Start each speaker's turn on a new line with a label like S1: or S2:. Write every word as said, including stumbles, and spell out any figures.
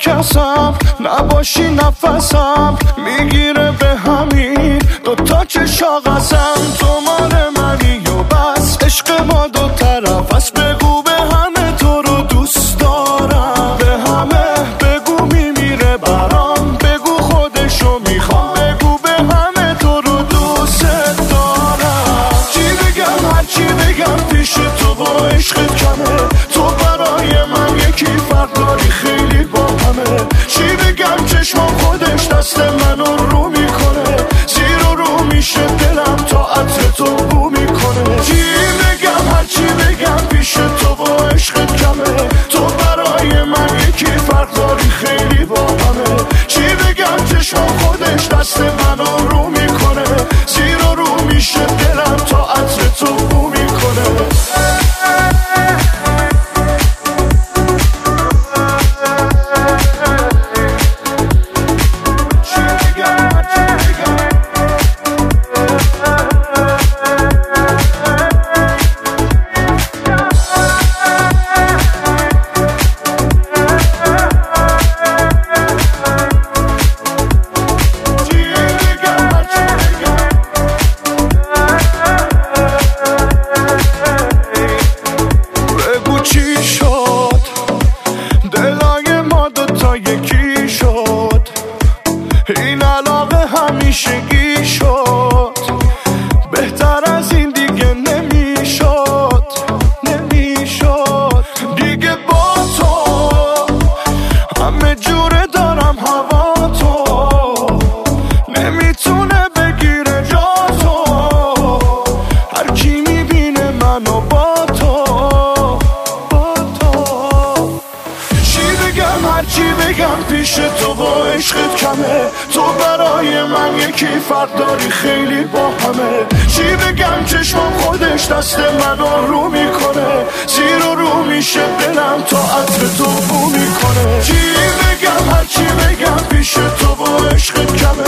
S1: کسم نباشی نفسم میگیره به همین دوتا چشاقسم تو مال منی و بس عشق ما دو طرف است بگو به همه تو رو دوست دارم به همه بگو میمیره برام بگو خودشو میخوام بگو به همه تو رو دوست دارم چی بگم هر چی بگم پیش تو با عشقت کمه تو برای من یکی فرق داری خیلی با همه چی بگم چشمم خودش دست منو رو میکنه زیر و رو میشه دلم تا عطر تو بو میکنه چی بگم هر چی بگم پیش تو با عشقت کمه تو برای من یکی فرق داری خیلی با همه چی بگم چشمم خودش دست منو رو میکنه زیر و رو میشه دلم تا عطر تو بو میکنه این علاقه همیشگی شد بهتر از این دیگه نمیشد نمیشد دیگه با تو همه جوره دارم هوا تو نمیتونه بگیره جا تو هر کی میبینه منو با تو با تو چی بگم هر چی بگم پیش تو با عشقت کمه تو برای من یکی فرق داری خیلی با همه چی بگم چشمم خودش دست منو رو میکنه زیر و رو میشه دلم تا عطر تو بو میکنه چی بگم هر چی بگم پیش تو با عشقت کمه